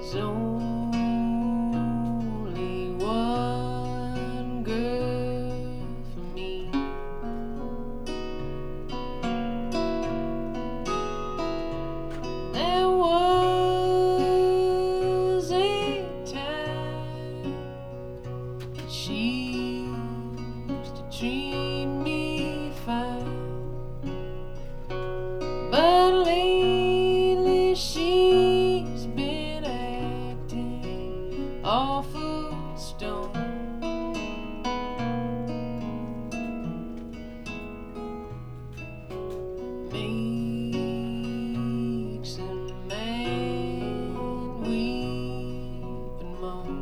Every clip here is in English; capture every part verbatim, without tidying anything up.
There's only one girl for me. There was a time she used to treat me fine, but lately she's been acting awful stone. Makes a man weep and moan.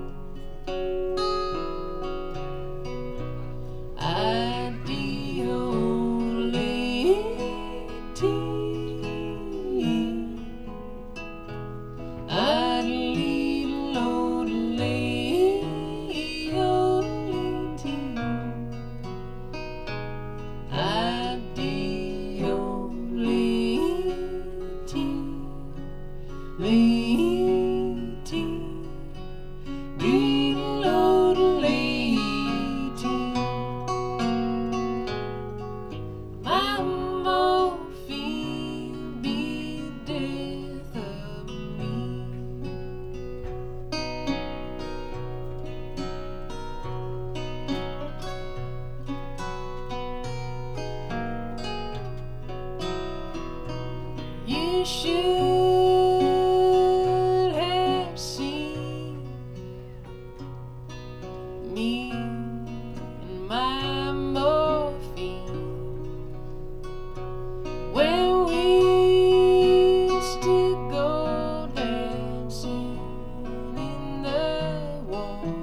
You should have seen me and my morphine when we used to go dancing in the wall.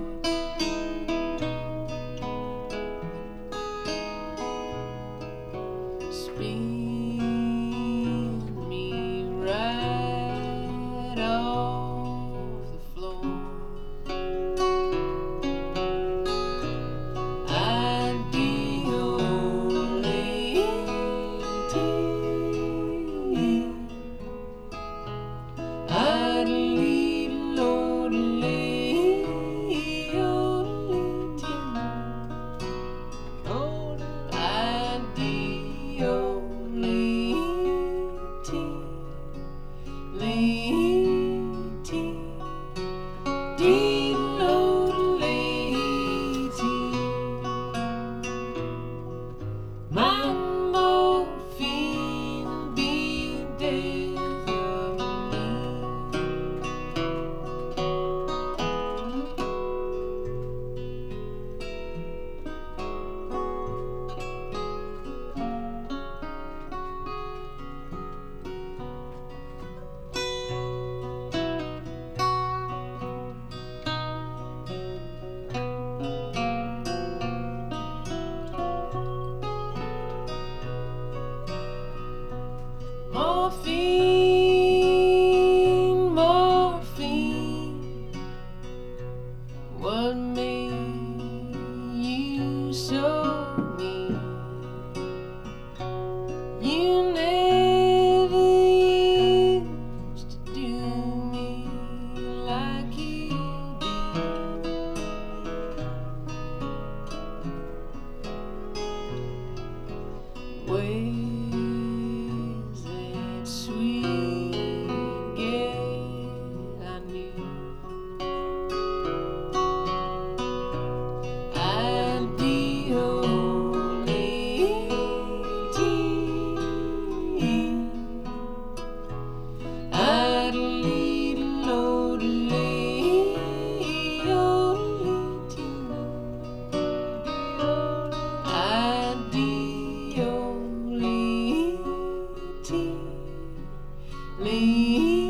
Spin right off the floor. Ideal lady, ideal old lady, old lady, old ideal lady. Lady, dear old lady, my morphine be death of me. Morphine, morphine, what made you so mean? You never used to do me like you do. Wait. Leave